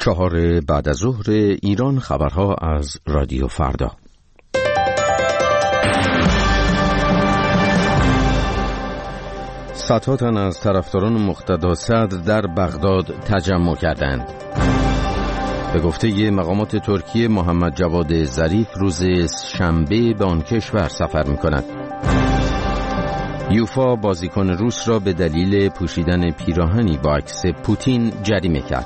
4 بعد از ظهر ایران، خبرها از رادیو فردا. صدها تن از طرفداران مقتدا صدر در بغداد تجمع کردند. به گفته مقامات ترکیه، محمد جواد ظریف روز شنبه به آن کشور سفر می‌کند. یوفا بازیکن روس را به دلیل پوشیدن پیراهنی با عکس پوتین جریمه کرد.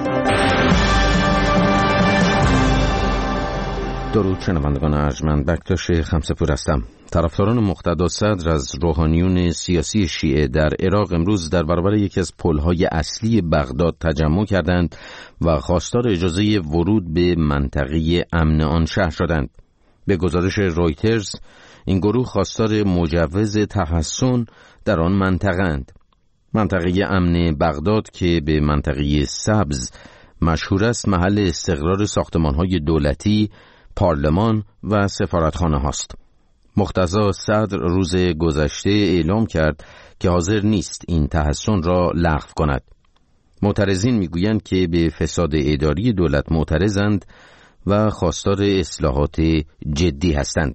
درود شنوندگان ارجمند، بکتاش خمسه‌پور هستم. طرفداران مقتدا صدر از روحانیون سیاسی شیعه در عراق امروز در برابر یکی از پل‌های اصلی بغداد تجمع کردند و خواستار اجازه ورود به منطقه امن آن شهر شدند. به گزارش رویترز، این گروه خواستار مجوز تحصن در آن منطقه‌اند. منطقه امن بغداد که به منطقه سبز مشهور است، محل استقرار ساختمان‌های دولتی، پارلمان و سفارتخانه هاست. مقتدا صدر روز گذشته اعلام کرد که حاضر نیست این تحصن را لغو کند. معترضین میگویند که به فساد اداری دولت معترضند و خواستار اصلاحات جدی هستند.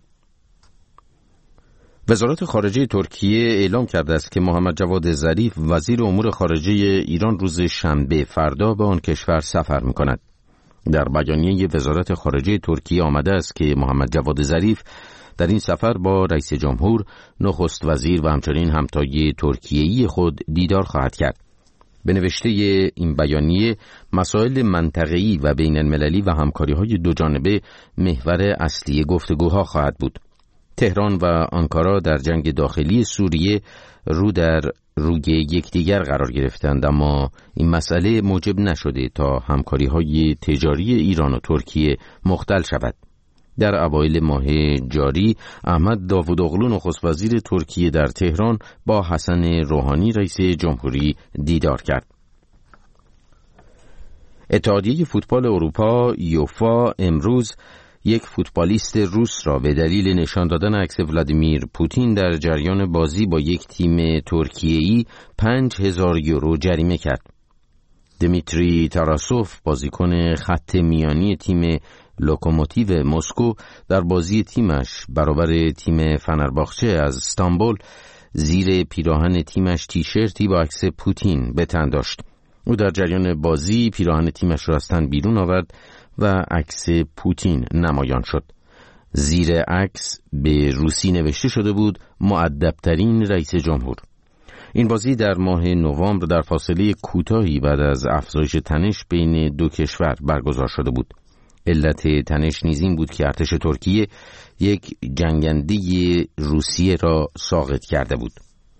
وزارت خارجه ترکیه اعلام کرده است که محمد جواد ظریف وزیر امور خارجه ایران روز شنبه فردا به آن کشور سفر می‌کند. در بیانیه وزارت خارجه ترکیه آمده است که محمد جواد ظریف در این سفر با رئیس جمهور، نخست وزیر و همچنین همتای ترکیه‌ای خود دیدار خواهد کرد. به نوشته این بیانیه، مسائل منطقه‌ای و بین المللی و همکاری‌های دوجانبه محور اصلی گفتگوها خواهد بود. تهران و آنکارا در جنگ داخلی سوریه رو در روی یکدیگر قرار گرفتند، اما این مسئله موجب نشده تا همکاری‌های تجاری ایران و ترکیه مختل شود. در اوایل ماه جاری، احمد داوودوغلو نخست وزیر ترکیه در تهران با حسن روحانی رئیس جمهوری دیدار کرد. اتحادیه فوتبال اروپا یوفا امروز یک فوتبالیست روس را به دلیل نشان دادن عکس ولادیمیر پوتین در جریان بازی با یک تیم ترکیه‌ای 5000 یورو جریمه کرد. دمیتری تاراسوف، بازیکن خط میانی تیم لوکوموتیو مسکو، در بازی تیمش برابر تیم فنرباخچه از استانبول زیر پیراهن تیمش تیشرتی با عکس پوتین به تن داشت. او در جریان بازی پیراهن تیمش را از تن بیرون آورد و عکس پوتین نمایان شد. زیر عکس به روسی نوشته شده بود: مؤدب‌ترین رئیس جمهور. این بازی در ماه نوامبر در فاصله کوتاهی بعد از افزایش تنش بین دو کشور برگزار شده بود. علت تنش نیز این بود که ارتش ترکیه یک جنگنده روسیه را ساقط کرده بود.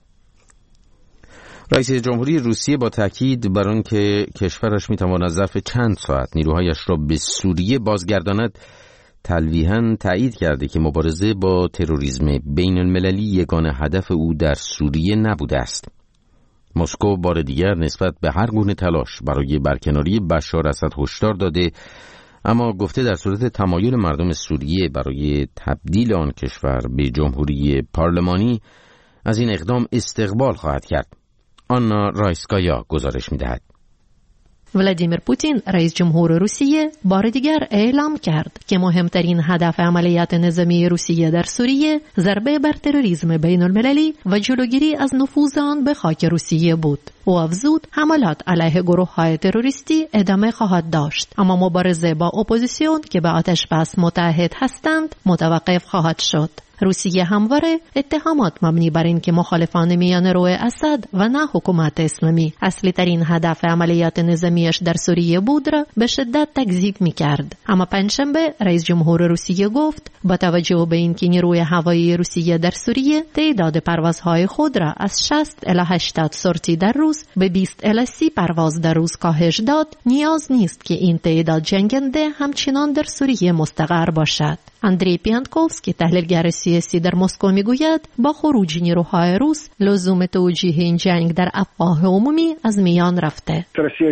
رئیس جمهوری روسیه با تاکید بر آن که کشورش میتواند ظرف چند ساعت نیروهایش را به سوریه بازگرداند، تلویحاً تایید کرده که مبارزه با تروریسم بین المللی یگانه هدف او در سوریه نبوده است. مسکو بار دیگر نسبت به هر گونه تلاش برای برکناری بشار اسد هشدار داده، اما گفته در صورت تمایل مردم سوریه برای تبدیل آن کشور به جمهوری پارلمانی از این اقدام استقبال خواهد کرد. آنا رایسکایا گزارش می‌دهد. ولادیمیر پوتین، رئیس جمهور روسیه، بار دیگر اعلام کرد که مهمترین هدف عملیات نظامی روسیه در سوریه ضربه بر تروریسم بین المللی و جلوگیری از نفوذ آن به خاک روسیه بود. او افزود حملات علیه گروه‌های تروریستی ادامه خواهد داشت، اما مبارزه با اپوزیسیون که به آتش بس متحد هستند متوقف خواهد شد. روسیه همواره اتهامات مبنی بر این که مخالفان میانه رو اسد و نه حکومت اسلامی اصلی ترین هدف عملیات نظامیش در سوریه بود را به شدت تکذیب می‌کرد. اما پنجشنبه رئیس جمهور روسیه گفت با توجه به اینکه نیروی هوایی روسیه در سوریه تعداد پروازهای خود را از 60 الی 80 سورتی در روز به 20 الی 30 پرواز در روز کاهش داد، نیاز نیست که این تعداد جنگنده همچنان در سوریه مستقر باشد. اندری پیانتکوفسکی تحلیلگر سیاسی در مسکو میگوید با خروج نیروهای روس لزوم توجیه این جنگ در افواه عمومی از میان رفته.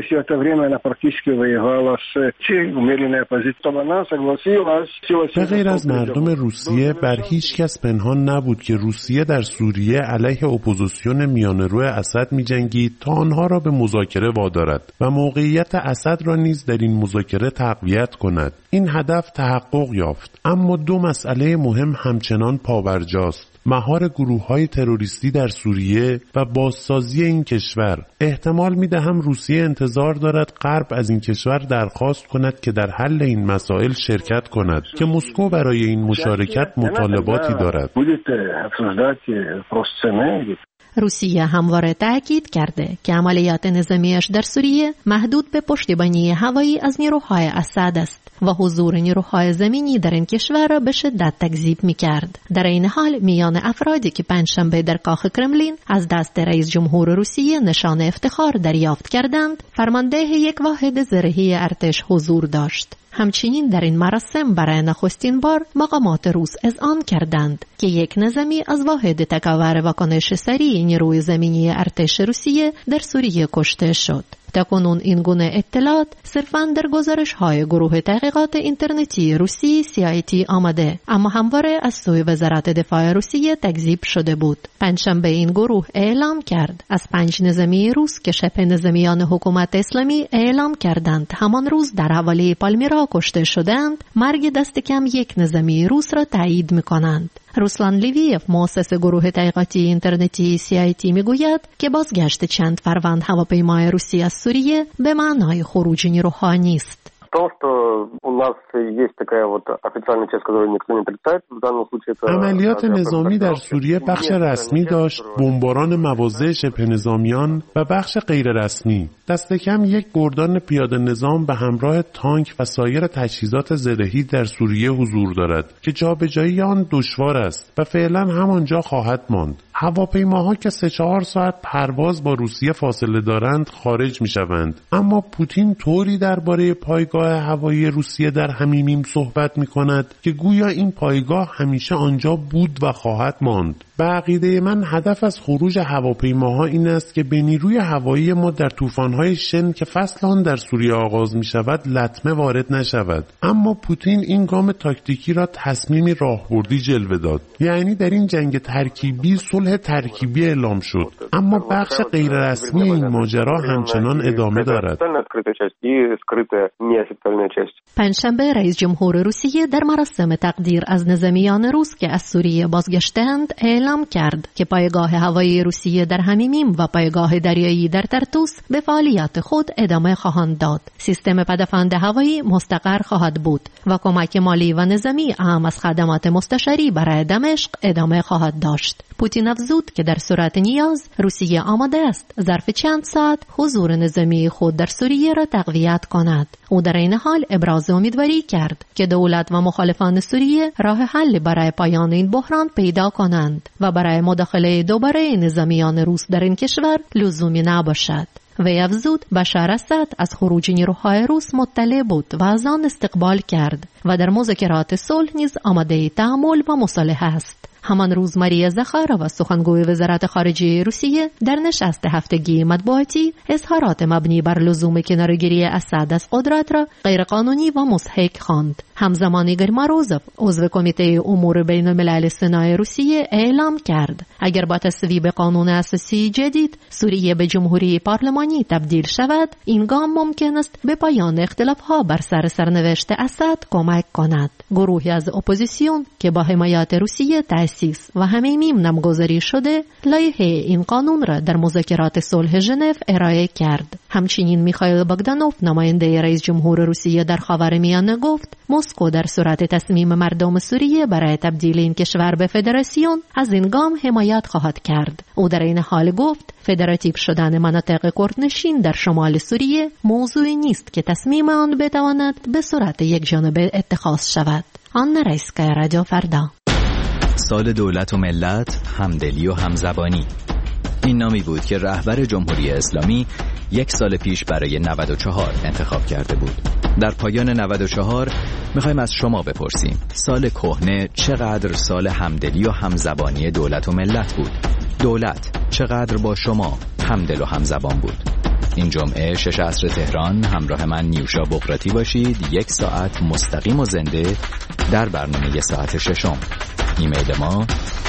به غیر از مردم روسیه بر هیچ کس پنهان نبود که روسیه در سوریه علیه اپوزیسیون میانه‌رو اسد می‌جنگید تا آنها را به مذاکره وادارد و موقعیت اسد را نیز در این مذاکره تقویت کند. این هدف تحقق یافت، اما دو مسئله مهم همچنان پابرجاست: مهار گروه‌های تروریستی در سوریه و بازسازی این کشور. احتمال می‌دهم روسیه انتظار دارد غرب از این کشور درخواست کند که در حل این مسائل شرکت کند که مسکو برای این مشارکت مطالباتی دارد. روسیه همواره تاکید کرده که عملیات نظامیش در سوریه محدود به پشتیبانی هوایی از نیروهای اسد است و حضور نیروهای زمینی در این کشور را به شدت تکذیب می‌کرد. در این حال میان افرادی که پنجشنبه در کاخ کرملین از دست رئیس جمهور روسیه نشان افتخار دریافت کردند، فرمانده یک واحد زرهی ارتش حضور داشت. همچنین در این مراسم برای نخستین بار مقامات روس اذعان کردند که یک نظامی از واحد تکاور واکنش سریع نیروی زمینی ارتش روسیه در سوریه کشته شد. تاکنون این گونه اطلاعات صرفاً در گزارش‌های گروه تحقیقات اینترنتی روسی CIT آمده، اما همواره از سوی وزارت دفاع روسیه تکذیب شده بود. پنجشنبه این گروه اعلام کرد از 5 نظامی روس که شبه نظامیان حکومت اسلامی اعلام کردند همان روز در حوالی پالمیرا کشته شدند، مرگ دست کم 1 نظامی روس را تایید می‌کنند. روسلان لیویف، مؤسس گروه تحقیقاتی اینترنتی CIT میگوید که بازگشت چند فروند هواپیمای روسی از سوریه به معنای خروج نیروها نیست. عملیات نظامی در سوریه بخش رسمی داشت، بمباران مواضع شبه نظامیان و بخش غیر رسمی. دست کم 1 گردان پیاده نظام به همراه تانک و سایر تجهیزات زرهی در سوریه حضور دارد که جابجایی آن دشوار است و فعلا همانجا خواهد ماند. هواپیماها که 3-4 ساعت پرواز با روسیه فاصله دارند خارج می‌شوند، اما پوتین طوری درباره پایگاه هوایی روسیه در حمیمیم صحبت می‌کند که گویا این پایگاه همیشه آنجا بود و خواهد ماند. به عقیده من هدف از خروج هواپیماها این است که به نیروی هوایی ما در طوفان‌های شن که فصل آن در سوریه آغاز می‌شود لطمه وارد نشود. اما پوتین این گام تاکتیکی را تصمیمی راهبردی جلوه داد. یعنی در این جنگ ترکیبی صلح ترکیبی اعلام شد، اما بخش غیر رسمی این ماجرا همچنان ادامه دارد. پنجشنبه رئیس جمهور روسیه در مراسم تقدیر از نظامیان روس که از سوریه بازگشتند اعلام کرد که پایگاه هوایی روسیه در حمیمیم و پایگاه دریایی در ترتوس به فعالیت خود ادامه خواهند داد. سیستم پدافند هوایی مستقر خواهد بود و کمک مالی و نظامی اهم از خدمات مستشاری برای دمشق ادامه خواهد داشت. پوتین افزود که در صورت نیاز روسیه آماده است ظرف چند ساعت حضور نظامی خود در سوریه را تقویت کند. او در این حال ابراز امیدواری کرد که دولت و مخالفان سوریه راه حل برای پایان این بحران پیدا کنند و برای مداخله دوباره نظامیان روس در این کشور لزومی نباشد. وی افزود بشار اسد از خروج نیروهای روس مطلع بود و از آن استقبال کرد و در مذاکرات صلح نیز آماده تعامل و مصالحه است. همان روز ماریا زخارova، سخنگوی وزارت خارجه روسیه، در نشست هفتگی مطبوعاتی اظهارات مبنی بر لزوم کناره‌گیری اسد از قدرت را غیرقانونی و مضحک خواند. همزمان ایگور ماروزوف، عضو کمیته امور بین الملل سنا روسیه، اعلام کرد اگر با تصویب قانون اساسی جدید سوریه به جمهوری پارلمانی تبدیل شود، این گام ممکن است به پایان اختلاف‌ها بر سر سرنوشت اسد کمک کند. گروهی از اپوزیسیون که با حمایت روسیه تأسیس و حمیمیم نامگذاری شده، لایحه این قانون را در مذاکرات صلح ژنو ارائه کرد. همچنین میخائیل باگدانوف، نماینده رئیس جمهور روسیه در خاورمیانه، گفت مسکو در صورت تصمیم مردم سوریه برای تبدیل این کشور به فدراسیون از این گام حمایت خواهد کرد. او در این حال گفت فدراتیو شدن مناطق کردنشین در شمال سوریه موضوعی نیست که تصمیم آن بتواند به صورت یک جانبه اتخاذ شود. آن رئیسکای رادیو فردا. سال دولت و ملت، همدلی و همزبانی. این نامی بود که رهبر جمهوری اسلامی یک سال پیش برای 94 انتخاب کرده بود. در پایان 94 میخوایم از شما بپرسیم سال کهنه چقدر سال همدلی و همزبانی دولت و ملت بود؟ دولت چقدر با شما همدل و همزبان بود؟ این جمعه 6 عصر تهران همراه من نیوشا بقراتی باشید. 1 ساعت مستقیم و زنده در برنامه ساعت ششم. ایمیل ما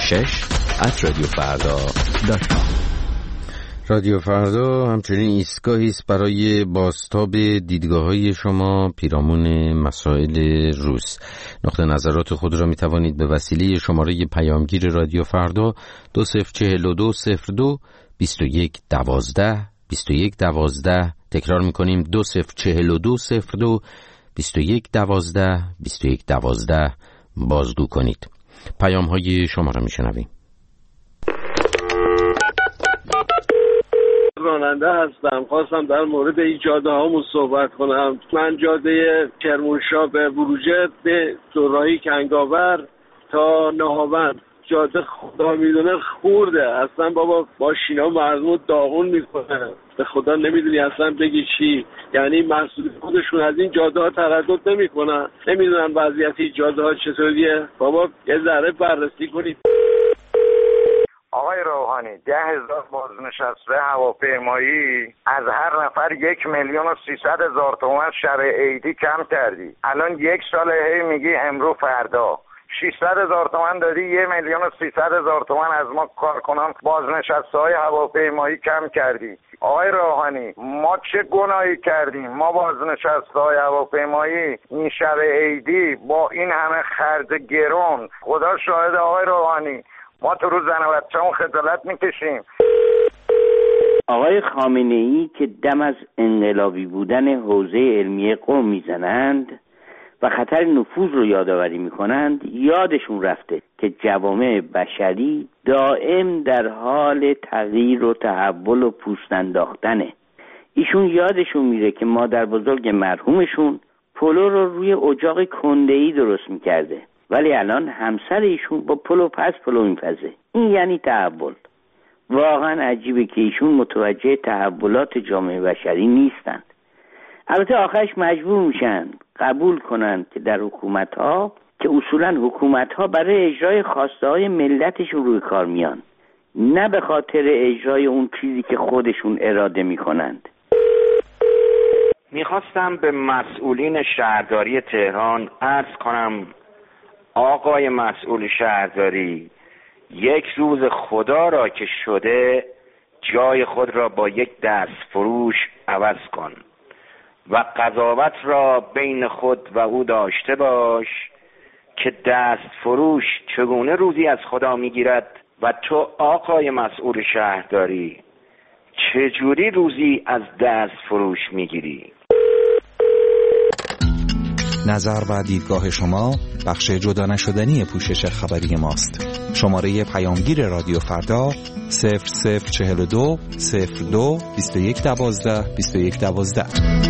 6@radiofarda.com. رادیو فردا همچنین ایستگاهی است برای بازتاب دیدگاه‌های شما پیرامون مسائل روز. نقطه نظرات خود را می توانید به وسیله شماره پیامگیر رادیو فردا 204202 2112 2112 تکرار می‌کنیم 204202 2112 2112 بازگو کنید. پیام‌های شما را می‌شنویم. راننده هستم. خواستم در مورد این جاده هامون صحبت کنم. من جاده کرمانشاه به بروجرد به دوراهی کنگاور تا نهاوند جاده خدا میدونه خورده اصلا. بابا ماشینا مردم داغون میکنه. به خدا نمیدونی اصلا بگی چی. یعنی مسئول خودشون از این جاده ها تردد نمیکنن. نمیدونن وضعیت این جاده ها چطوریه. بابا یه ذره بررسی کنید. آقای روحانی 10,000 بازنشسته هواپیمایی از هر نفر 1,300,000 تومان شب عیدی کم کردی. الان 1 ساله هی میگی امرو فردا 600,000 تومان دادی. 1,300,000 تومان از ما کارکنان بازنشسته های هواپیمایی کم کردی. آقای روحانی ما چه گناهی کردیم؟ ما بازنشسته های هواپیمایی این شب عیدی با این همه خرج گرون، خدا شاهد آقای روحانی ما تو روز زن و بچه‌مون خجالت میکشیم. آقای خامنه‌ای که دم از انقلابی بودن حوزه علمیه قوم میزنند و خطر نفوذ رو یادآوری میکنند، یادشون رفته که جوامع بشری دائم در حال تغییر و تحول و پوست انداختنه. ایشون یادشون میره که مادر بزرگ مرحومشون پلو رو روی اجاق کنده‌ای درست میکرده، ولی الان همسر ایشون با پلو پس پلو میپزه. این یعنی تحول. واقعا عجیبه که ایشون متوجه تحولات جامعه بشری نیستند. البته آخرش مجبور میشن قبول کنن که در حکومت‌ها که اصولا حکومت‌ها برای اجرای خواسته های ملتشون روی کار میان، نه به خاطر اجرای اون چیزی که خودشون اراده میکنند. میخواستم به مسئولین شهرداری تهران عرض کنم آقای مسئول شهرداری، 1 روز خدا را که شده جای خود را با یک دست فروش عوض کن و قضاوت را بین خود و او داشته باش که دست فروش چگونه روزی از خدا میگیرد و تو آقای مسئول شهرداری چجوری روزی از دست فروش میگیری؟ نظر و دیدگاه شما بخش جدا نشدنی پوشش خبری ماست. شماره پیامگیر رادیو فردا 0042 02 2112 2112.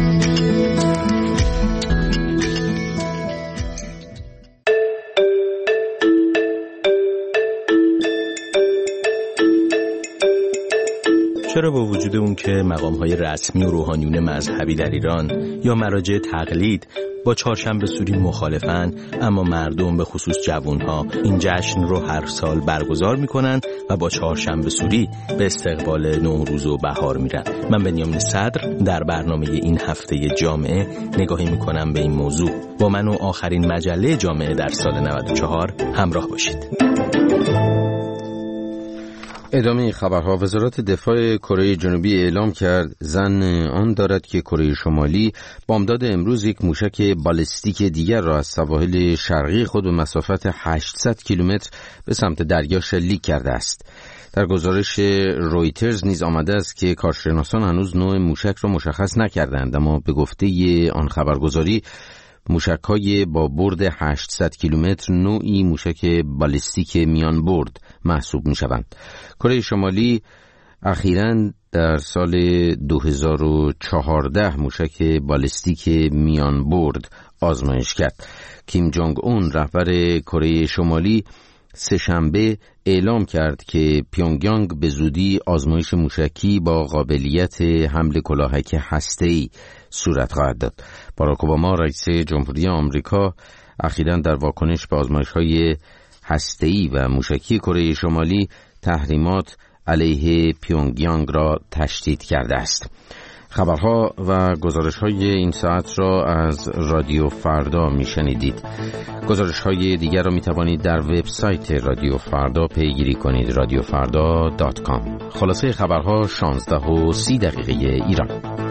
چرا با وجود اون که مقام‌های رسمی و روحانیون مذهبی در ایران یا مراجع تقلید با چهارشنبه سوری مخالفن، اما مردم به خصوص جوانها این جشن رو هر سال برگزار میکنن و با چهارشنبه سوری به استقبال نوروز و بهار میرن؟ من بنیامین صدر در برنامه این هفته جامعه نگاهی میکنم به این موضوع. با من و آخرین مجله جامعه در سال 94 همراه باشید. ادامه خبرها. وزارت دفاع کره جنوبی اعلام کرد ظن آن دارد که کره شمالی بامداد امروز یک موشک بالستیک دیگر را از سواحل شرقی خود به مسافت 800 کیلومتر به سمت دریا شلیک کرده است. در گزارش رویترز نیز آمده است که کارشناسان هنوز نوع موشک را مشخص نکردند، اما به گفته آن خبرگزاری موشک‌های با برد 800 کیلومتر نوعی موشک بالستیک میان برد محسوب می‌شوند. کره شمالی اخیراً در سال 2014 موشک بالستیک میان برد آزمایش کرد. کیم جونگ اون رهبر کره شمالی سه‌شنبه اعلام کرد که پیونگیانگ به زودی آزمایش موشکی با قابلیت حمل کلاهک هسته‌ای صورت خواهد داد. باراک اوباما رئیس جمهوری آمریکا اخیراً در واکنش به آزمایش‌های هسته‌ای و موشکی کره شمالی تحریمات علیه پیونگیانگ را تشدید کرده است. خبرها و گزارش‌های این ساعت را از رادیو فردا میشنیدید. گزارش‌های دیگر را میتوانید در وبسایت رادیو فردا پیگیری کنید. radiofarda.com. خلاصه خبرها 16:30 ایران.